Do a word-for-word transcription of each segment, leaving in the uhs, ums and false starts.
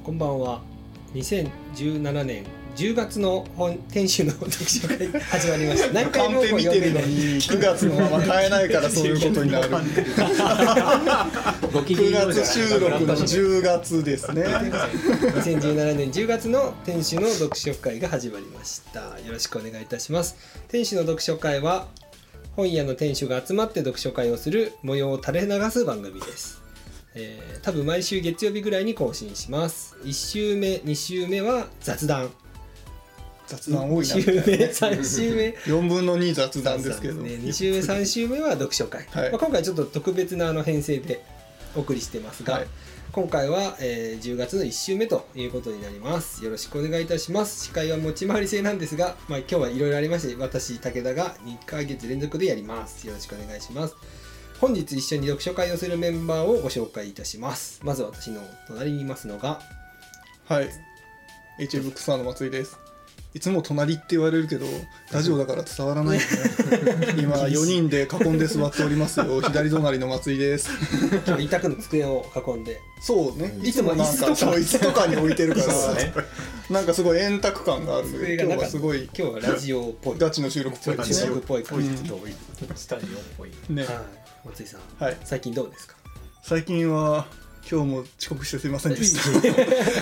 こんばんは。にせんじゅうななねんじゅうがつの本店主の読書会始まりました。何回もカンペ見てるのにくがつのまま変えないからそういうことになる。くがつ収録のじゅうがつですね。 にせんじゅうななねんじゅうがつの店主の読書会が始まりました。よろしくお願いいたします。店主の読書会は本屋の店主が集まって読書会をする模様を垂れ流す番組です。えー、多分毎週月曜日ぐらいに更新します。いち週目に週目は雑談、 雑談多いな。 に週目さん週目よんぶんのに雑談ですけど、 ね、に週目さん週目は読書会、はい、まあ、今回ちょっと特別なあの編成でお送りしてますが、はい、今回は、えー、じゅうがつのいち週目ということになります。よろしくお願いいたします。司会は持ち回り制なんですが、まあ、今日はいろいろありまして、私武田がにかげつ連続でやります。よろしくお願いします。本日一緒に読書会をするメンバーをご紹介いたします。まず私の隣にいますのが、 はい、エイチエー ブックスワンの松井です。いつも隣って言われるけどラジオだから伝わらないよね。今よにんで囲んで座っておりますよ。左隣の松井です。 今日委託の机を囲んで、 そうね、いつもなんかそう椅子とかに置いてるからね、なんかすごい円卓感があるので、今日はすごい今日はラジオっぽいガチの収録っぽい、 ラジオっぽい感じ、 スタジオっぽいね。 はい、松井さん、 はい、 最近どうですか？ 最近は今日も遅刻してすいませんでした。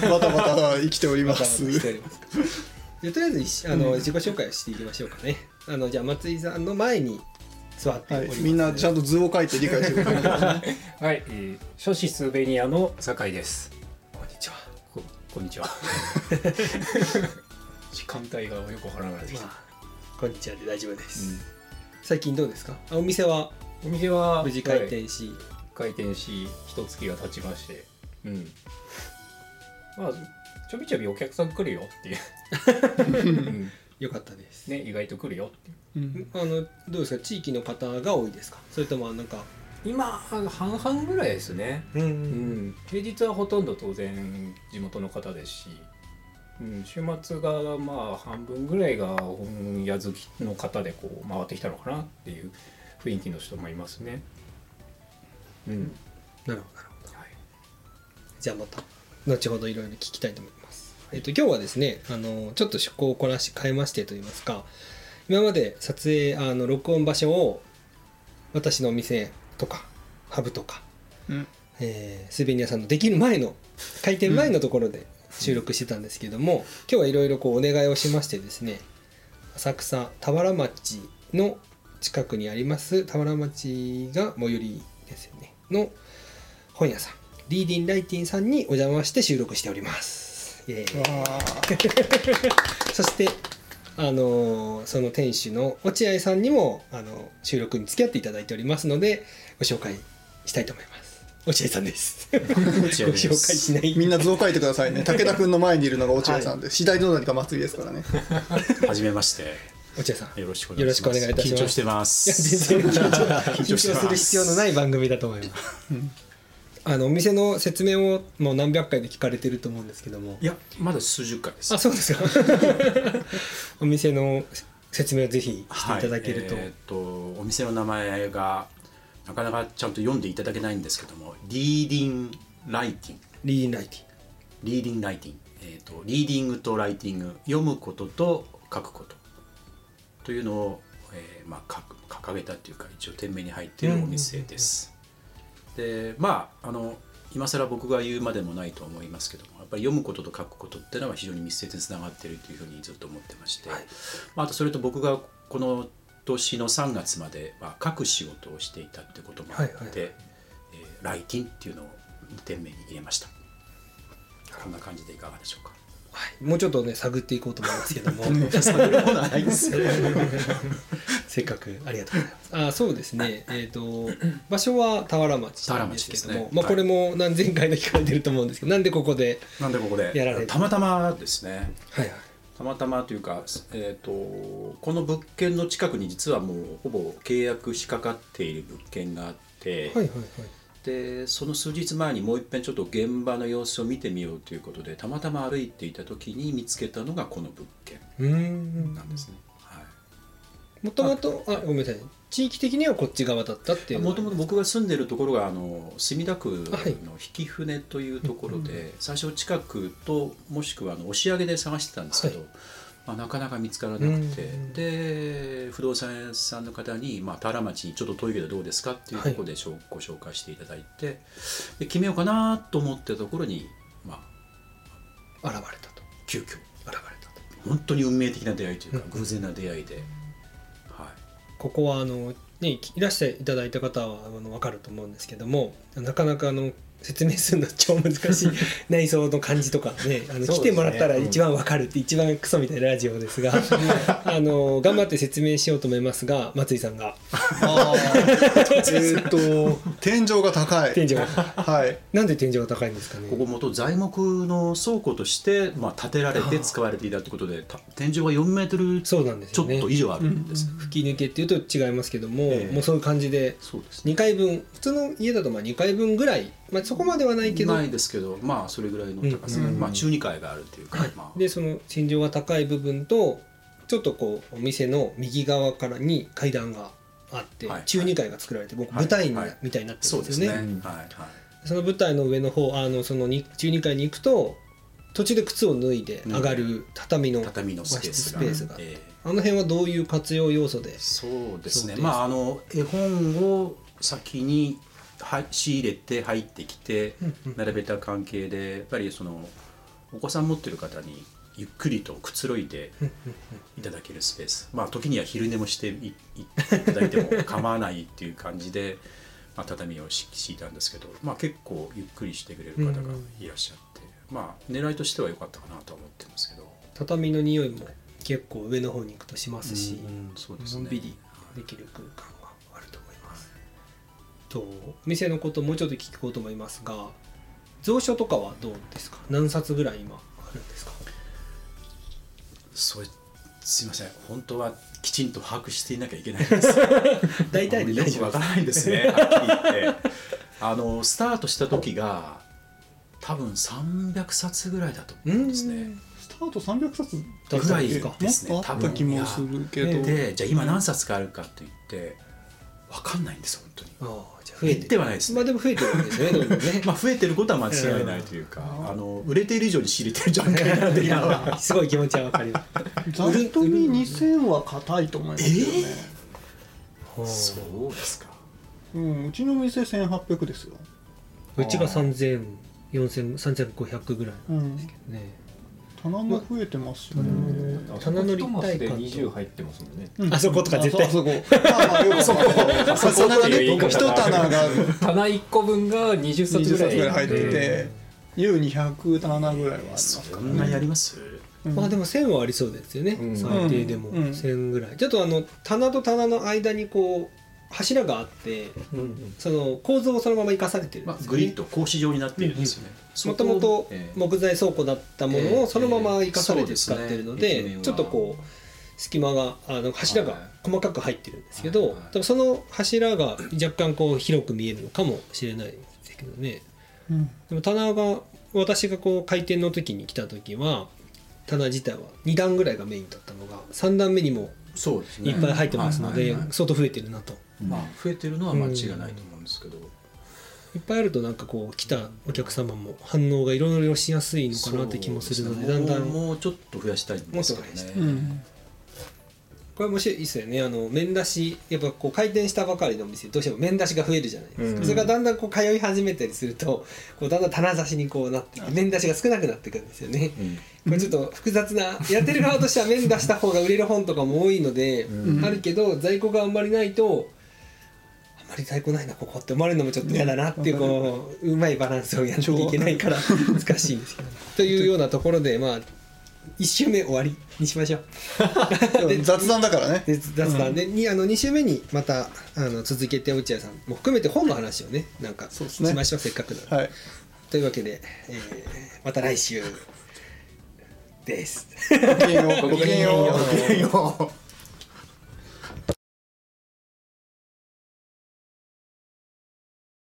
バタバタ生きております。 バタバタしておりますでとりあえずあの、うん、自己紹介をしていきましょうかね。あのじゃあ松井さんの前に座っております、 はい、みんなちゃんと図を書いて理解してください、ね。 はい、えー、書士スーベニアの酒井です。 こんにちは。 こ, こんにちは。時間帯がよくわからないです、まあ、 こんにちはで大丈夫です、うん、最近どうですか？お店はお店は無事開店し、はい、 開店し一月が経ちまして、うん、まあちょびちょびお客さん来るよっていう、 うん、よかったですね、意外と来るよっていう、 うん、あのどうですか？地域の方が多いですか？それともなんか今半々ぐらいですね、うんうん、平日はほとんど当然地元の方ですし、うん、週末がまあ半分ぐらいが本屋好きの方でこう回ってきたのかなっていう雰囲気の人もいますね。うん、 なるほどなるほど、はい、じゃあまた後ほどいろいろ聞きたいと思います。えっと今日はですね、あのちょっと趣向を凝らし変えましてといいますか、今まで撮影あの録音場所を私のお店とかハブとか、うん、えー、スーベニアさんのできる前の開店前のところで収録してたんですけども、うん、今日はいろいろこうお願いをしましてですね、浅草田原町の近くにあります田原町が最寄りですよねの本屋さんリーディンライティンさんにお邪魔して収録しております。イエーイ。そしてあのその店主の落合さんにもあの収録に付き合っていただいておりますのでご紹介したいと思います。落合さんです。ご紹介しない。 みんな図を書いてくださいね。武田くんの前にいるのが落合さんで、はい、次第どうなるか松井ですからね。 はじめまして。 落合さんよろしくお願いします。 よろしくお願いいたします。 緊張してます。 いや全然緊張緊張する必要のない番組だと思います。あのお店の説明をもう何百回で聞かれてると思うんですけども、 いやまだ数十回です。 あ、そうですか。お店の説明をぜひしていただけると、はい、 えー、っとお店の名前がなかなかちゃんと読んでいただけないんですけども、リーディンライティンリーディンライティンリーディンライティン、えー、っとリーディングとライティング、読むことと書くことというのを、えーまあ、掲げたというか一応店名に入っているお店です。でまあ、あの今更僕が言うまでもないと思いますけども、やっぱり読むことと書くことっていうのは非常に密接につながっているというふうにずっと思ってまして、はい、まあ、あとそれと僕がこの年のさんがつまで、まあ、書く仕事をしていたってこともあって、はいはい、えー、ライティンっていうのを店名に入れました。こんな感じでいかがでしょうか。 はい、もうちょっとね探っていこうと思いますけども探るものはないですよ。 せっかくありがとうございます。あ、そうですね、えーと場所は田原町なんですけども、ね、まあ、これも何千回で聞かれてると思うんですけど、なんでここでなんでここでやられてたまたまですね、 はいはい、 たまたまというか、えーとこの物件の近くに実はもうほぼ契約しかかっている物件があって、 はいはいはい、 でその数日前にもう一遍ちょっと現場の様子を見てみようということでたまたま歩いていた時に見つけたのがこの物件なんですね。はい、 もともとあごめんなさい地域的にはこっち側だったっていうもともと僕が住んでるところがあの墨田区のはい引舟というところで、最初近くともしくはあの押上で探してたんですけど、 はいまあ、なかなか見つからなくて、で不動産屋さんの方に、まあ、田原町にちょっと遠いけどどうですかっていうところでしょ、ご紹介していただいて、で決めようかなと思ってたところに、まあ、 現れたと急遽現れたと本当に運命的な出会いというか、 うん偶然な出会いで、はい、 ここはあの、ね、いらしていただいた方はあの分かると思うんですけどもなかなかあの説明するの超難しい内装の感じとかねあのそうですね来てもらったら一番分かるって一番クソみたいなラジオですがあの頑張って説明しようと思いますが松井さんがあーえっと天井が高い天井がはいなんで天井が高いんですかね。 ここ元材木の倉庫として、まあ、建てられて使われていたということで、た天井がよんメートルそうなんですちょよねっと以上あるんです、 吹き抜けっていうと違いますけども、 ええもうそういう感じでそうですねにかいぶん普通の家だとまあにかいぶんぐらい、まあ、そこまではないけどないですけど、まあそれぐらいの高さ、 うんまあ中にかいがあるというか、 はいまあ、 でその天井が高い部分とちょっとこうお店の右側からに階段があって、 はい中にかいが作られて僕はい舞台に、 はいみたいになってるそうんでよね。 ですすね、 うんはいはいその舞台の上の方あのそのに中にかいに行くと途中で靴を脱いで上がる畳の、 畳のスペースが和室スペースがええあの辺はどういう活用要素でそうですねそうですまああの絵本を先には仕入れて入ってきて並べた関係でやっぱりそのお子さん持ってる方にゆっくりとくつろいでいただけるスペース、まあ時には昼寝もしていいただいても構わないっていう感じで、まあ、畳を敷敷いたんですけど、まあ、結構ゆっくりしてくれる方がいらっしゃって、まあ狙いとしては良かったかなとは思ってますけど。 畳の匂いも結構上の方に行くとしますし、 うんそうですねのんびりできる空間があると思います。とお店のこともうちょっと聞こうと思いますが、蔵書とかはどうですか。何冊ぐらい今あるんですか。 それすいません本当はきちんと把握していなきゃいけないんです大体でよ大丈夫です。 くわからないんですねはっきり言ってあのスタートした時が多分さんびゃくさつぐらいだと思うんですねスタートさんびゃくさつだぐらいですかですねもっとあった気もするけど、 でじゃあ今何冊かあるかといってわかんないんです本当にああじゃあ増えて減ってはないですねまあでも増えてるわけですよねどんどんね。 まあ増えてることは間違いないというか、あの売れている以上に仕入れてる状態なんで今はすごい気持ちはわかります。 ざっと見にせんは硬いと思いますけどね、 そうですかうん、うちの店せんはっぴゃくですよ、 うちがさんぜん、よんせん、さんぜんごひゃくぐらいうん、 ね。 棚も増えてますよね、 棚の立体感とにじゅう入ってますもんね。 うんあそことか絶対あそあそこまあまあよくそこあそこ棚がねっていう言い方一棚が棚いっこぶんがにじゅっさつにじゅっさつぐらいぐらい入ってて ユーにひゃく 棚ぐらいはありますそからんなにあね、 りますうんまあでも線はありそうですよね、 うん最低でもうん線ぐらい、ちょっとあの棚と棚の間にこう柱があってその構造をそのまま生かされてるんまあですよね。 グリッド格子状になっているんですよねもともとええ木材倉庫だったものをそのまま生かされてええ使ってるのそうですねでちょっとこう隙間があの柱が細かく入ってるんですけど、 はいはい多分その柱が若干こう広く見えるのかもしれないですけどね。 うんでも棚が私がこう開店の時に来た時は棚自体はにだんぐらいがメインだったのがさんだんめにもそうですねいっぱい入ってますのではいはいはい相当増えてるなと。 まあ増えてるのは間違いないと思うんですけど、 いっぱいあるとなんかこう来たお客様も反応がいろいろしやすいのかなって気もするのでだんだんもうもうちょっと増やしたいんですけどもっと増やね、 うんこれ面白いですよね。あの面出しやっぱこう開店したばかりのお店どうしても面出しが増えるじゃないですか、 うんそれがだんだんこう通い始めたりするとこうだんだん棚差しにこうなってきて面出しが少なくなってくるんですよね。これちょっと複雑なやってる側としては面出した方が売れる本とかも多いので、 うんあるけど在庫があんまりないとあんまり在庫ないなここって思われるのもちょっと嫌だなっていうこううまいバランスをやんなきゃいけないから難しいんですけど、というようなところでまあいち周目終わりにしましょう。 でも雑談だからね、 で雑談で、にあのに週目にまたあの続けて落合さんも含めて本の話をねなんかそうですねしましょうせっかくなので、 はい、 というわけで、えーまた来週です。 ごきげんようごきげんようごきげんよう